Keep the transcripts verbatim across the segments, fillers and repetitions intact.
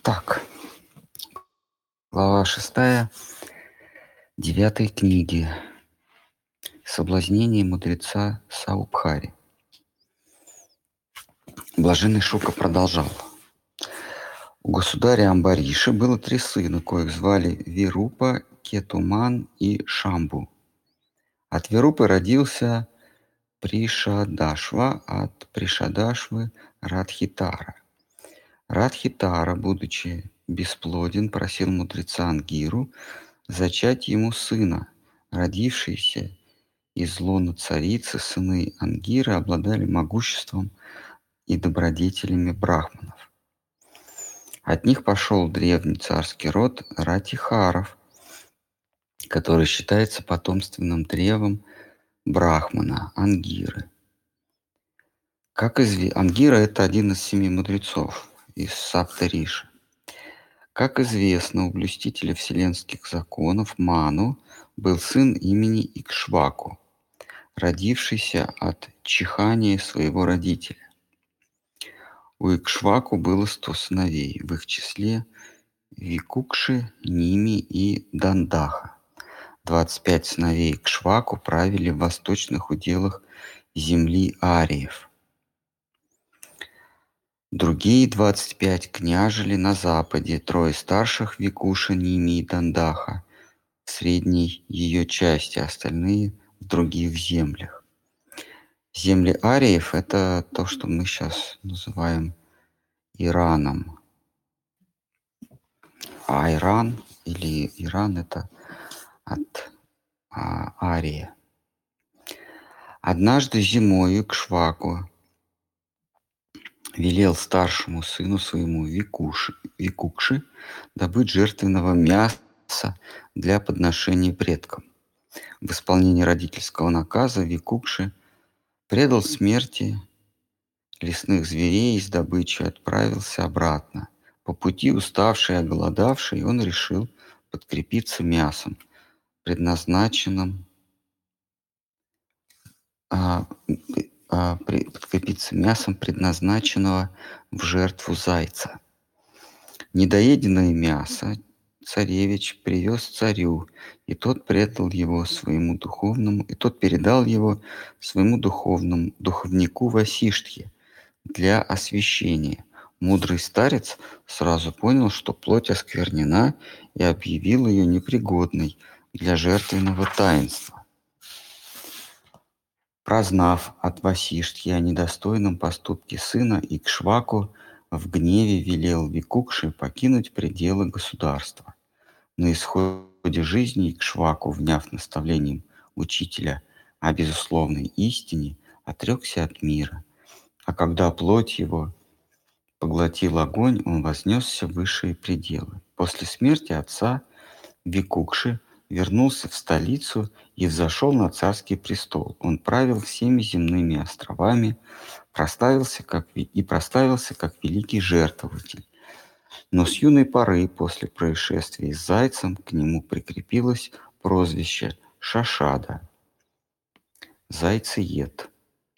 Так, глава шестая девятой книги. Соблазнение мудреца Саубхари. Блаженный Шука продолжал. У государя Амбариши было три сына, коих звали Вирупа, Кетуман и Шамбу. От Вирупы родился Пришадашва, от Пришадашвы Радхитара. Радхитара, будучи бесплоден, просил мудреца Ангиру зачать ему сына. Родившиеся из лона царицы сыны Ангиры обладали могуществом и добродетелями брахманов. От них пошел древний царский род Ратихаров, который считается потомственным древом брахмана Ангиры. Как известно, Ангира – это один из семи мудрецов из Саптариши. Как известно, у блюстителя вселенских законов Ману был сын имени Икшваку, родившийся от чихания своего родителя. У Икшваку было сто сыновей, в их числе Викукши, Ними и Дандаха. Двадцать пять сыновей Икшваку правили в восточных уделах земли ариев. Другие двадцать пять княжили на западе, трое старших Викуша, Ними и Дандаха в средней ее части, остальные в других землях. Земли ариев – это то, что мы сейчас называем Ираном. А Иран или Иран – это от а, Ария. Однажды зимою Икшваку велел старшему сыну своему Викуши, Викукши добыть жертвенного мяса для подношения предкам. В исполнении родительского наказа Викукши предал смерти лесных зверей и с добычей отправился обратно. По пути, уставший и оголодавший, он решил подкрепиться мясом, предназначенным а, а, при, подкрепиться мясом, предназначенного в жертву зайца. Недоеденное мясо царевич привез царю, и тот предал его своему духовному, и тот передал его своему духовному духовнику Васиштхе для освящения. Мудрый старец сразу понял, что плоть осквернена, и объявил ее непригодной для жертвенного таинства. Прознав от Васиштхи о недостойном поступке сына, Икшваку в гневе велел Викукши покинуть пределы государства. На исходе жизни Икшваку, вняв наставлением учителя о безусловной истине, отрекся от мира. А когда плоть его поглотил огонь, он вознесся в высшие пределы. После смерти отца Викукши вернулся в столицу и взошел на царский престол. Он правил всеми земными островами, прославился как, и прославился как великий жертвователь. Но с юной поры, после происшествия с зайцем, к нему прикрепилось прозвище Шашада – зайцеед.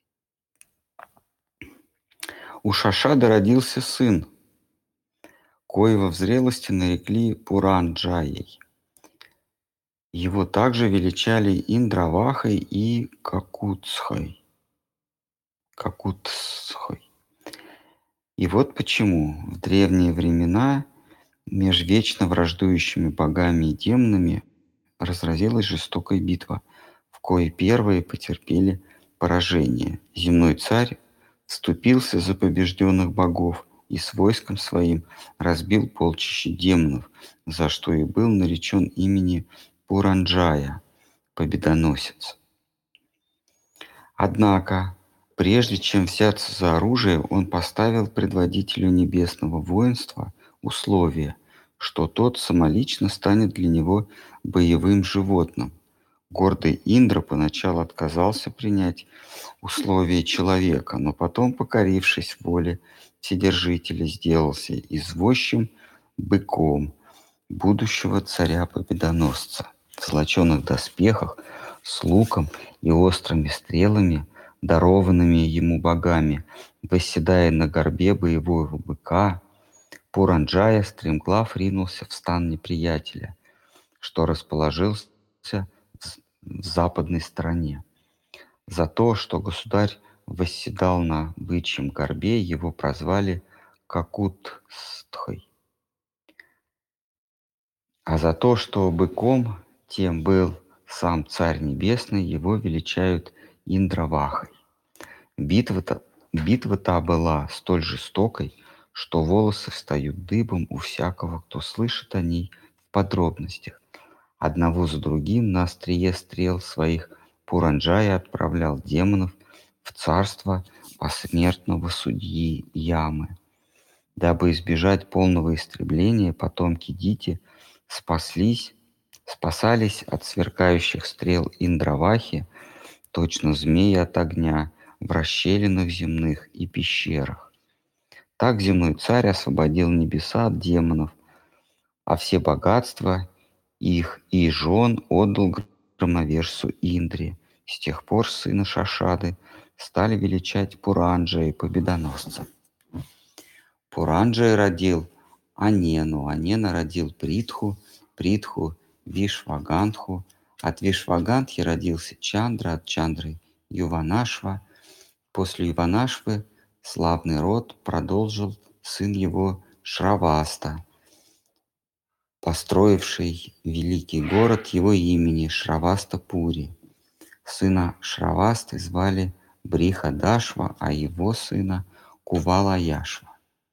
У Шашады родился сын, коего в зрелости нарекли Пуранджаей. Его также величали Индравахой и Какутсхой. Какутсхой. И вот почему в древние времена меж вечно враждующими богами и демонами разразилась жестокая битва, в коей первые потерпели поражение. Земной царь вступился за побежденных богов и с войском своим разбил полчище демонов, за что и был наречен имени Пуранджая, победоносец. Однако, прежде чем взяться за оружие, он поставил предводителю небесного воинства условие, что тот самолично станет для него боевым животным. Гордый Индра поначалу отказался принять условия человека, но потом, покорившись воле Вседержителя, сделался извозчим быком будущего царя-победоносца в золоченых доспехах с луком и острыми стрелами, дарованными ему богами. Восседая на горбе боевого быка, Пуранджая стремглав ринулся в стан неприятеля, что расположился в в западной стороне. За то, что государь восседал на бычьем горбе, его прозвали Какутстхой. А за то, что быком тем был сам Царь Небесный, его величают Индравахой. Битва-то, битва-то была столь жестокой, что волосы встают дыбом у всякого, кто слышит о ней в подробностях. Одного за другим на острие стрел своих Пуранджая отправлял демонов в царство посмертного судьи Ямы. Дабы избежать полного истребления, потомки Дити спаслись, спасались от сверкающих стрел Индравахи, точно змеи от огня, в расщелинах земных и пещерах. Так земной царь освободил небеса от демонов, а все богатства их и жен отдал громовержцу Индре. С тех пор сына Шашады стали величать Пуранджая, победоносца. Пуранджая родил Анену, Анена родил Притху, Притху Вишвагандху, от Вишвагандхи родился Чандра, от Чандры Юванашва. После Юванашвы славный род продолжил сын его Шраваста, построивший великий город его имени Шравастапури. Сына Шравасты звали Брихадашва, а его сына Кувалаяшва.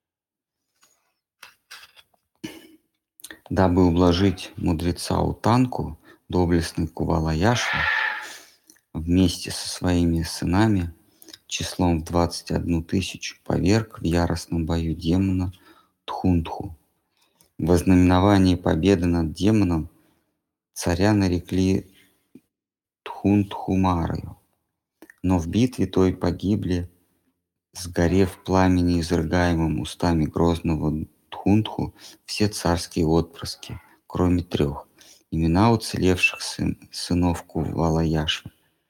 Дабы ублажить мудреца Утанку, доблестный Кувалаяшва вместе со своими сынами числом в двадцать одну тысячу поверг в яростном бою демона Тхунтху. В ознаменовании победы над демоном царя нарекли Тхунтхумарою, но в битве той погибли, сгорев в пламени, изрыгаемым устами грозного Тхунтху, все царские отпрыски, кроме трех. Имена уцелевших сын, сынов Кувалаяшвы: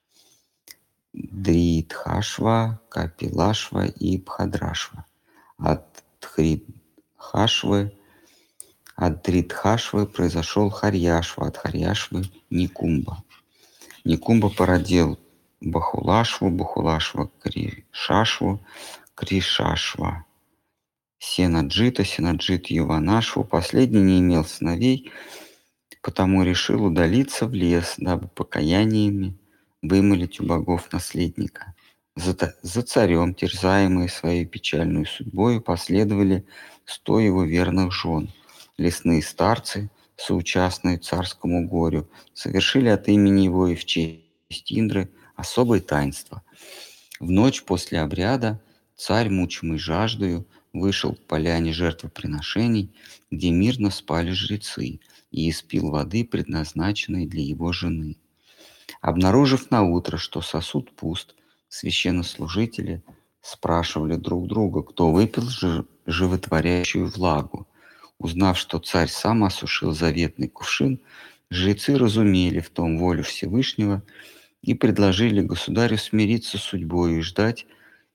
Дритхашва, Капилашва и Бхадрашва. От Дхридхашвы, от Дритхашвы произошел Харьяшва, от Харьяшвы Никумба. Никумба породил Бахулашву, Бахулашва Кришашву, Кришашва Сенаджита, Сенаджит Юванашву. Последний не имел сыновей, потому решил удалиться в лес, дабы покаяниями вымолить у богов наследника. За, за царем, терзаемые своей печальной судьбою, последовали сто его верных жен. Лесные старцы, соучастные царскому горю, совершили от имени его и в честь Индры особое таинство. В ночь после обряда царь, мучимый жаждою, вышел к поляне жертвоприношений, где мирно спали жрецы, и испил воды, предназначенной для его жены. Обнаружив наутро, что сосуд пуст, священнослужители спрашивали друг друга, кто выпил жи- животворящую влагу. Узнав, что царь сам осушил заветный кувшин, жрецы разумели в том волю Всевышнего и предложили государю смириться с судьбой и ждать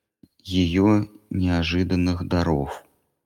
ее неожиданных даров.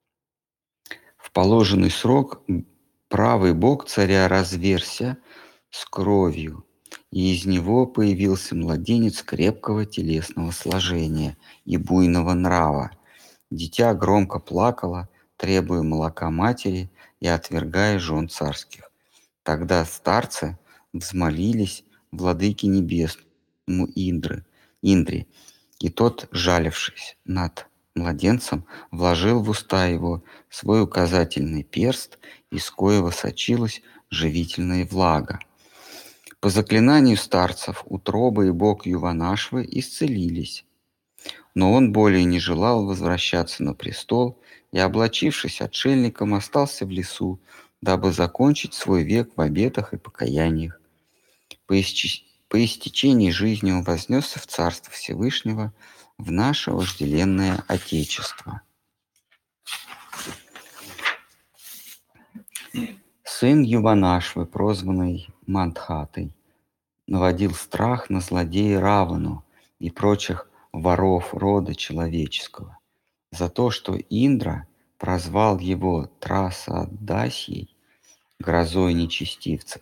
В положенный срок правый бок царя разверся с кровью, и из него появился младенец крепкого телесного сложения и буйного нрава. Дитя громко плакало, требуя молока матери и отвергая жен царских. Тогда старцы взмолились владыке небесному Индры, Индре, и тот, жалившись над младенцем, вложил в уста его свой указательный перст, из коего сочилась живительная влага. По заклинанию старцев утроба и бок Юванашвы исцелились, но он более не желал возвращаться на престол и, облачившись отшельником, остался в лесу, дабы закончить свой век в обетах и покаяниях. По, исчи... по истечении жизни он вознесся в Царство Всевышнего, в наше вожделенное Отечество. Сын Юванашвы, прозванный Мандхатой, наводил страх на злодея Равану и прочих воров рода человеческого. За то, что Индра прозвал его Трасадасьей, грозой нечестивцев.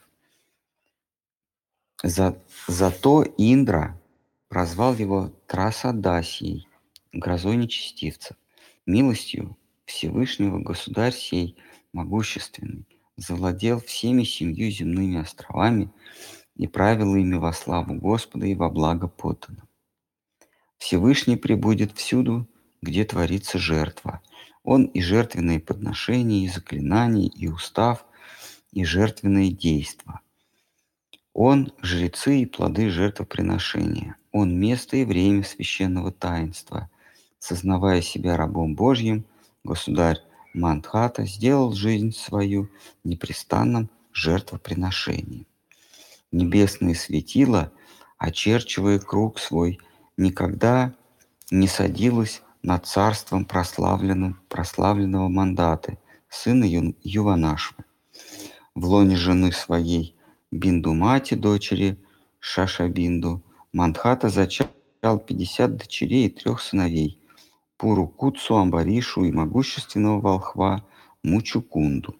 За, зато Индра прозвал его Трасадасьей, грозой нечестивцев. Милостью Всевышнего государь сей могущественный завладел всеми семью земными островами и правил ими во славу Господа и во благо подданным. Всевышний пребудет всюду, где творится жертва. Он и жертвенные подношения, и заклинания, и устав, и жертвенные действа. Он – жрецы и плоды жертвоприношения. Он – место и время священного таинства. Сознавая себя рабом Божьим, государь Мандхата сделал жизнь свою непрестанным жертвоприношением. Небесные светила, очерчивая круг свой, никогда не садилась над царством прославленным, прославленного Мандаты, сына Ю, Юванашвы. В лоне жены своей Биндумати, дочери Шашабинду, Мандхата зачал пятьдесят дочерей и трех сыновей – Пурукутсу, Амбаришу и могущественного волхва Мучукунду.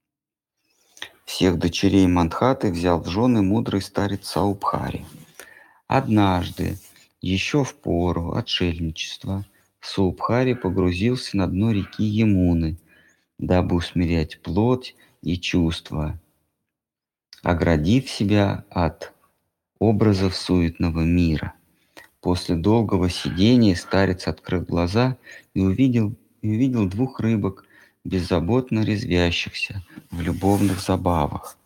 Всех дочерей Мандхаты взял в жены мудрый старец Саубхари. Однажды, еще в пору отшельничества, Саубхари погрузился на дно реки Ямуны, дабы усмирять плоть и чувства, оградив себя от образов суетного мира. После долгого сидения старец открыл глаза и увидел, и увидел двух рыбок, беззаботно резвящихся в любовных забавах.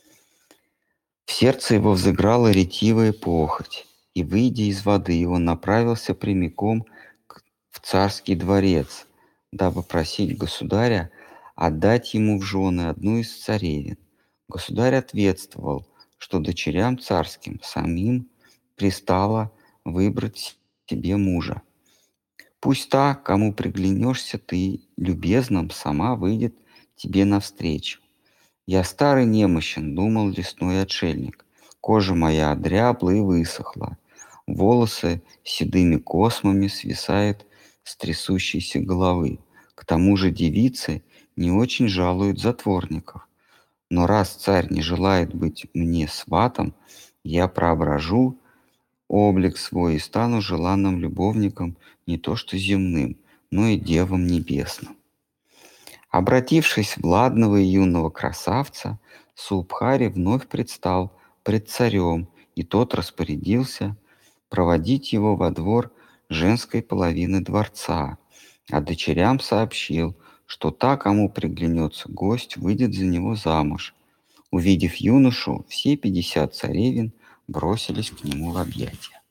В сердце его взыграла ретивая похоть, и, выйдя из воды, он направился прямиком к, в царский дворец, дабы просить государя отдать ему в жены одну из царевин. Государь ответствовал, что дочерям царским самим пристало выбрать себе мужа. Пусть та, кому приглянешься ты любезным, сама выйдет тебе навстречу. Я старый немощен, думал лесной отшельник. Кожа моя одрябла и высохла. Волосы седыми космами свисают с трясущейся головы. К тому же девицы не очень жалуют затворников. Но раз царь не желает быть мне сватом, я проображу облик свой и стану желанным любовником не то что земным, но и девам небесным. Обратившись в ладного и юного красавца, Саубхари вновь предстал пред царем, и тот распорядился проводить его во двор женской половины дворца, а дочерям сообщил, что та, кому приглянется гость, выйдет за него замуж. Увидев юношу, все пятьдесят царевин бросились к нему в объятия.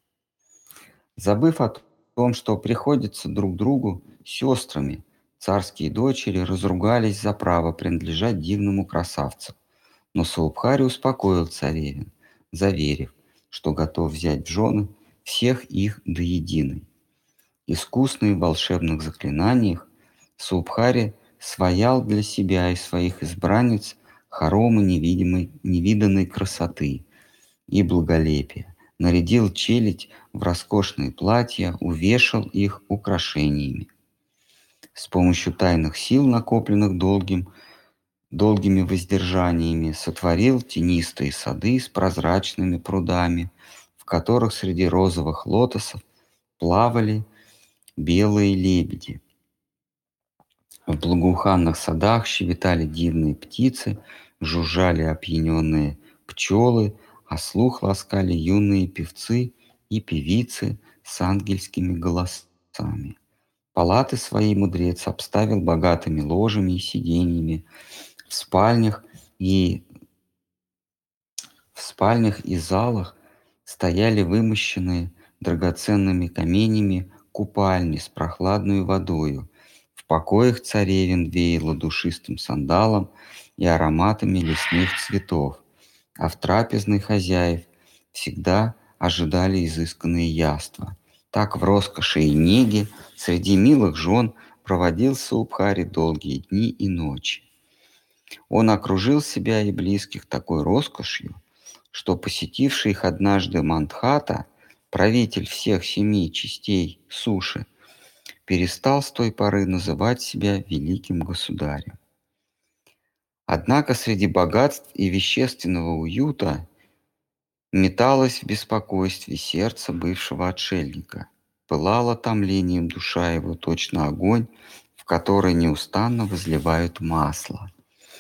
Забыв о том, что приходится друг другу сестрами, царские дочери разругались за право принадлежать дивному красавцу. Но Саубхари успокоил царевин, заверив, что готов взять в жены всех их до единой. Искусный в волшебных заклинаниях, Саубхари своял для себя и своих избранниц хоромы невидимой, невиданной красоты и благолепия, нарядил челядь в роскошные платья, увешал их украшениями. С помощью тайных сил, накопленных долгим, долгими воздержаниями, сотворил тенистые сады с прозрачными прудами, в которых среди розовых лотосов плавали белые лебеди. В благоуханных садах щебетали дивные птицы, жужжали опьяненные пчелы, а слух ласкали юные певцы и певицы с ангельскими голосами. Палаты свои мудрец обставил богатыми ложами и сиденьями. В спальнях и в спальнях и залах стояли вымощенные драгоценными каменями купальни с прохладной водою. В покоях царевин веяло душистым сандалом и ароматами лесных цветов, а в трапезной хозяев всегда ожидали изысканные яства. Так в роскоши и неге среди милых жен проводил Саубхари долгие дни и ночи. Он окружил себя и близких такой роскошью, что посетивший их однажды Мандхата, правитель всех семи частей суши, перестал с той поры называть себя великим государем. Однако среди богатств и вещественного уюта металось в беспокойстве сердце бывшего отшельника. Пылала томлением душа его, точно огонь, в который неустанно возливают масло.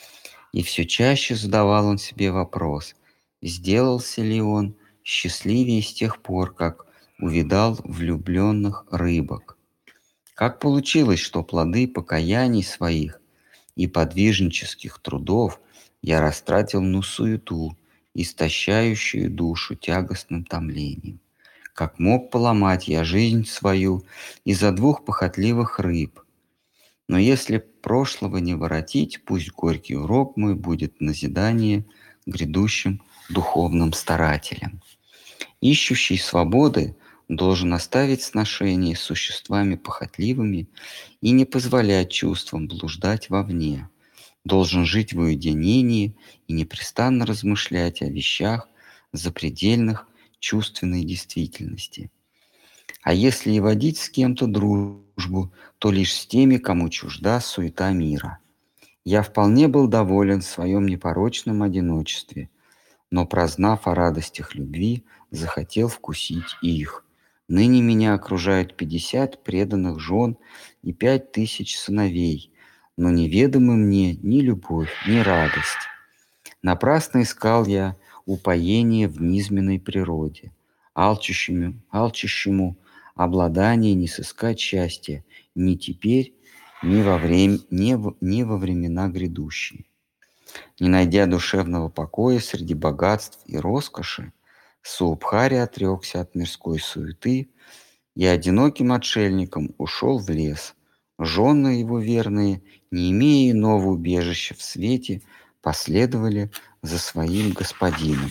И все чаще задавал он себе вопрос, сделался ли он счастливее с тех пор, как увидал влюбленных рыбок. Как получилось, что плоды покаяний своих и подвижнических трудов я растратил на суету, истощающую душу тягостным томлением? Как мог поломать я жизнь свою из-за двух похотливых рыб? Но если прошлого не воротить, пусть горький урок мой будет назидание грядущим духовным старателям. Ищущий свободы должен оставить сношение с существами похотливыми и не позволять чувствам блуждать вовне. Должен жить в уединении и непрестанно размышлять о вещах запредельных чувственной действительности. А если и водить с кем-то дружбу, то лишь с теми, кому чужда суета мира. Я вполне был доволен в своем непорочном одиночестве, но, прознав о радостях любви, захотел вкусить их. Ныне меня окружают пятьдесят преданных жен и пять тысяч сыновей, но неведомы мне ни любовь, ни радость. Напрасно искал я упоение в низменной природе, алчущему, алчущему обладание не сыскать счастья ни теперь, ни во, время, ни, в, ни во времена грядущие. Не найдя душевного покоя среди богатств и роскоши, Суабхари отрекся от мирской суеты и одиноким отшельником ушел в лес. Жены его верные, не имея иного убежища в свете, последовали за своим господином.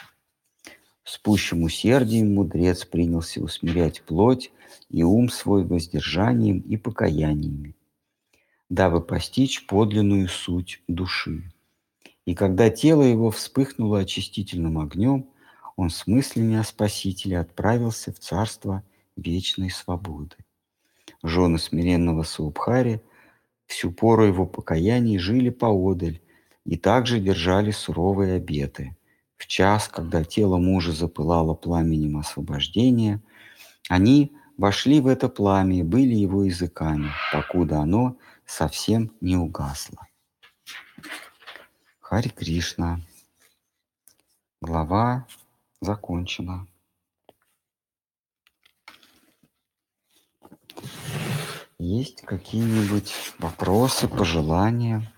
С пущим усердием мудрец принялся усмирять плоть и ум свой воздержанием и покаяниями, дабы постичь подлинную суть души. И когда тело его вспыхнуло очистительным огнем, он с мыслями о Спасителе отправился в царство вечной свободы. Жены смиренного Суабхари всю пору его покаяний жили поодаль и также держали суровые обеты. В час, когда тело мужа запылало пламенем освобождения, они вошли в это пламя и были его языками, покуда оно совсем не угасло. Харе Кришна. Глава закончена. Есть какие-нибудь вопросы, пожелания?